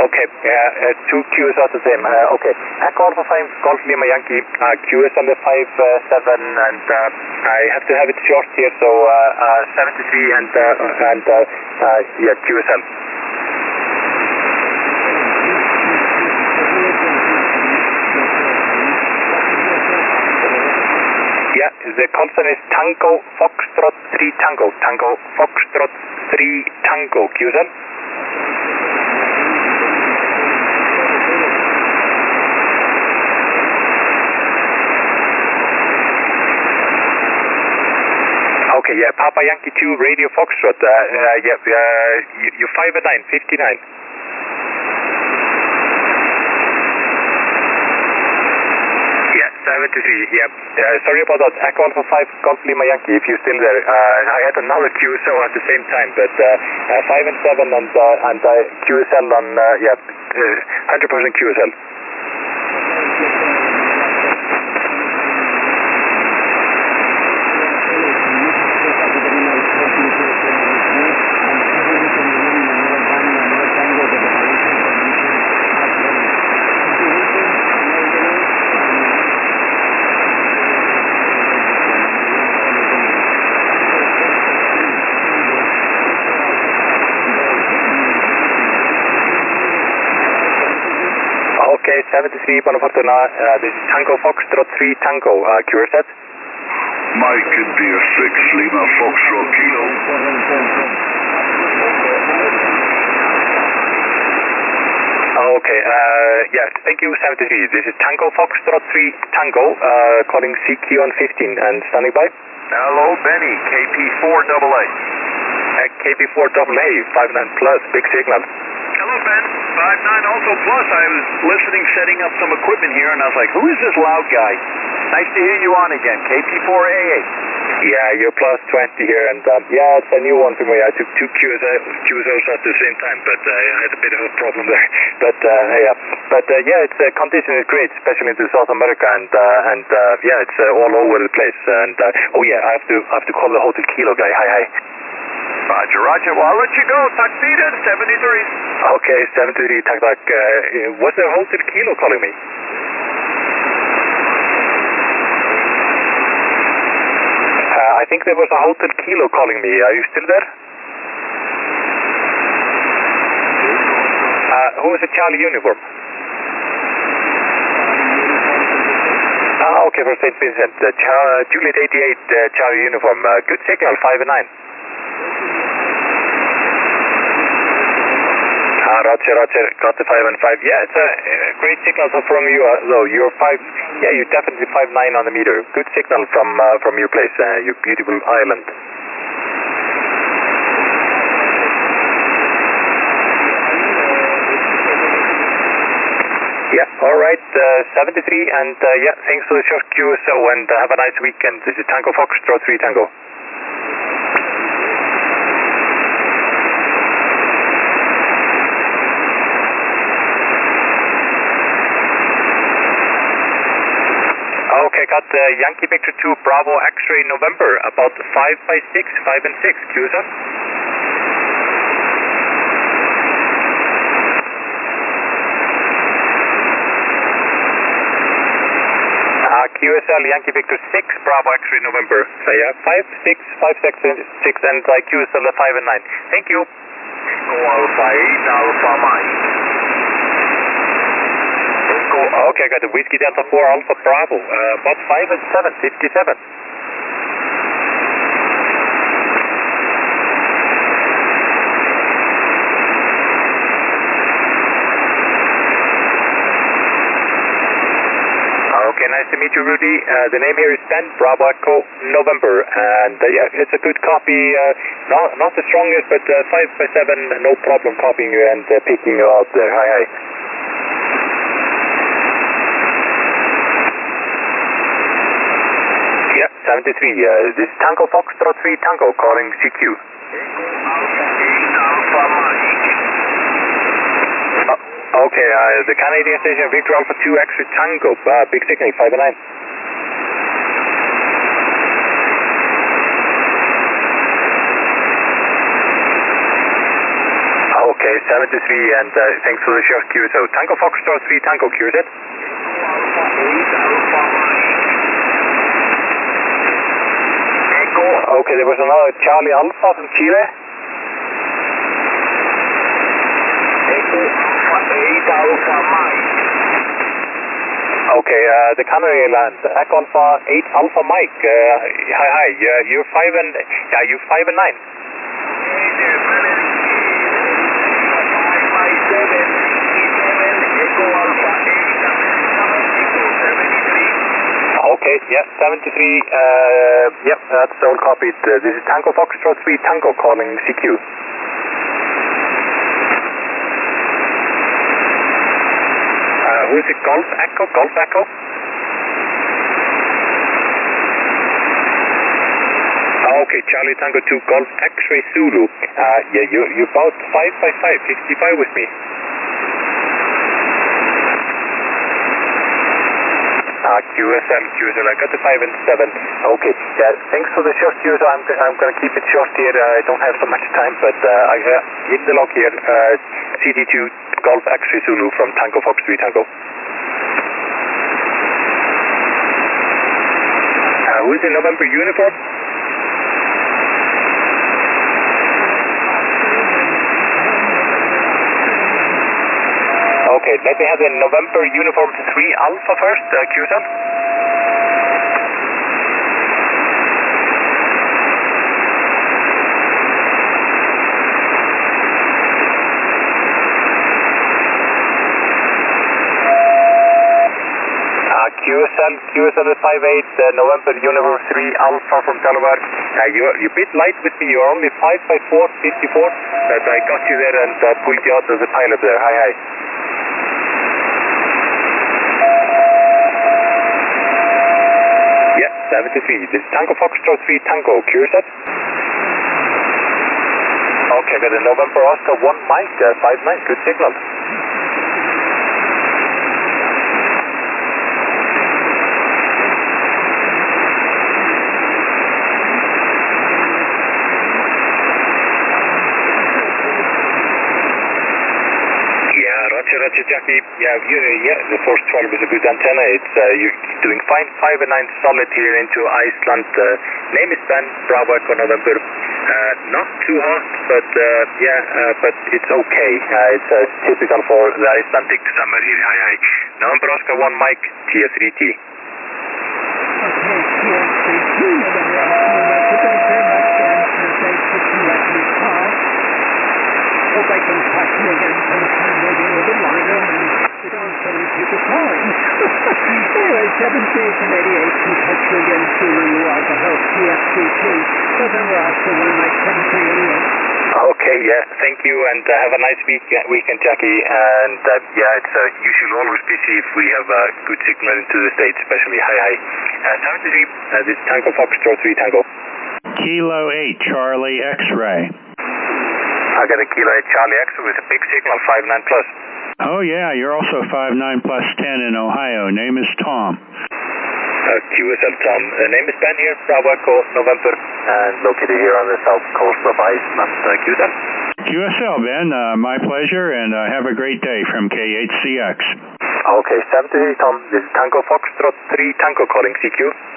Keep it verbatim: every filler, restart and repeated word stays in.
Okay, uh, uh, two Qs are the same. Uh, okay, Echo Alpha five, Golf Lima Yankee, uh, Q S L five seven, and uh, I have to have it short here, so uh, uh, seventy-three and, uh, and uh, uh, yeah, Q S L. Yeah, the call sign is Tango Foxtrot three Tango, Tango Foxtrot three Tango, Q S L. Okay, yeah, Papa Yankee two, Radio Foxtrot, uh, uh, yeah, uh, you, you five nine, fifty-nine. Yeah, seventy-three, yeah, uh, sorry about that, Echo Alpha five, Golf Lima Yankee, if you're still there. Uh, I had another Q S O at the same time, but uh, uh, five and seven and, uh, and uh, Q S L on, uh, yeah, uh, one hundred percent Q S L. Okay, seventy-three, Bonafortuna, uh, this is Tango Foxtrot three Tango, uh, Q R set. Mike India six, Lima Foxtrot Kilo. Okay, uh, yeah, thank you, seventy-three. This is Tango Foxtrot three Tango, uh, calling C Q on fifteen and standing by. Hello, Benny, K P four double A. Uh, K P four double A, five nine plus, big signal. Hello, Ben, five nine also plus. I was listening, setting up some equipment here, and I was like, who is this loud guy? Nice to hear you on again, K P four A eight. Yeah, you're plus twenty here, and um, yeah, it's a new one for me. I took two Q S Os at the same time, but uh, I had a bit of a problem there. But uh, yeah, but uh, yeah, it's uh, condition is great, especially into South America, and uh, and uh, yeah, it's uh, all over the place. And uh, oh yeah, I have to I have to call the Hotel Kilo guy. Hi hi. Roger, Roger. Well, I'll let you go. Tuxedo seventy-three. Okay, seventy-three. Tak tak. Uh, was there Hotel Kilo calling me? I think there was a Hotel Kilo calling me. Are you still there? Uh, who is a Charlie uniform? Ah, okay, for Saint Vincent. Uh, Char Juliet eighty-eight, uh, Charlie uniform. Uh, good signal, five and nine. Ah, Roger, Roger. Got the five and five. Yeah, it's a uh, great signal from you, uh, though. You're five. Yeah, you're definitely five nine on the meter. Good signal from uh, from your place, uh, your beautiful island. Yeah, all right, uh, seventy-three, and uh, yeah, thanks for the short Q S O, and uh, have a nice weekend. This is Tango Foxtrot three Tango. Okay, got uh, Yankee Victor two Bravo X-ray November, about five by six, five and six, Q S L. Uh, Q S L Yankee Victor six Bravo X-ray November. So yeah, five, six, five, six, six, and uh, Q S L five and nine. Thank you. Echo Alpha eight, Alpha Mike. Okay, I got the Whiskey Delta four Alpha Bravo, uh, about five and seven, fifty-seven. Okay, nice to meet you, Rudy. Uh, the name here is Ben, Bravo Echo November, and uh, yeah, it's a good copy, uh, not, not the strongest, but uh, five by seven, no problem copying you and uh, picking you out there. Hi, hi. seventy-three, uh, this is Tango Foxtrot three Tango calling C Q. Alpha Mike. Uh, okay, uh, the Canadian station Victor Alpha two X-ray Tango, uh, big signal, five and nine. Okay, seventy-three, and uh, thanks for the short Q S O. Tango Foxtrot three Tango, Q S O. Okay, there was another Charlie Alpha from Chile. Echo Alpha eight Alpha Mike. Okay, uh, the Canary Islands, Echo Alpha eight Alpha Mike. Uh, hi, hi, uh, you're five and, yeah, you're five and nine. Okay, yeah, seventy-three, uh, yep, that's all copied. Uh, this is Tango Foxtrot three Tango calling C Q. Uh, who is it? Golf Echo? Golf Echo? Okay, Charlie Tango two Golf X-Ray Zulu. Uh, yeah, you, you're about five by five, fifty-five with me. Uh, Q S L, Q S L, I got the five and seven. Okay, yeah, thanks for the short Q S O. I'm, I'm going to keep it short here. Uh, I don't have so much time, but uh, I uh, in the log here, uh, C D two Golf X-Ray Zulu from Tango Fox three Tango. Uh, who's in November uniform? Okay, let me have the November uniform three Alpha first, uh, Q S L. Uh, Q S L, Q S L five eight, uh, November uniform three Alpha from Delaware. Uh, you're, you're a bit light with me, you're only five by four, fifty-four, but I got you there and uh, pulled you out as a pilot there. Hi, hi. seventy-three, this is Tango Foxtrot three Tango, Q S O. Okay, got a November Oscar one Mike, uh, five nine, good signal. Roger, Roger, Jackie. Yeah, you, yeah, the Force twelve is a good antenna. It's uh, you're doing fine. five and nine solid here into Iceland. Uh, name is Ben, Bravo Echo November. Uh, not too hot, but uh, yeah, uh, but it's okay. Uh, it's uh, typical for the Icelandic summer here. Hi, hi. November Oscar one Mike, T S three T. Okay, T S three T, November Oscar Mike. Thank you very much, and thanks for connecting the call. Hope I can talk to you again sometime, maybe a little longer, and you don't so many people calling. Anyway, seven three from eighty-eight, can touch you again soon when you are the host, T S three T, November Oscar one Mike, seven three eighty-eight. Okay, yeah, thank you, and uh, have a nice week, uh, weekend, Jackie, and uh, yeah, it's, uh, you should always be see if we have a good signal into the States, especially. Hi, hi. Uh, seventy-three, uh, this is Tango Foxtrot three Tango. Kilo eight, Charlie X-Ray. I got a Kilo eight Charlie X with a big signal, five nine plus. Oh yeah, you're also five nine plus ten in Ohio. Name is Tom. Uh, Q S L Tom. Uh, name is Ben here, Bravo Echo November, and located here on the south coast of Iceland. Uh, Q S L. Q S L, Ben. Uh, my pleasure, and uh, have a great day from K H C X. Okay, seventy-three Tom. This is Tango Foxtrot three Tango calling C Q.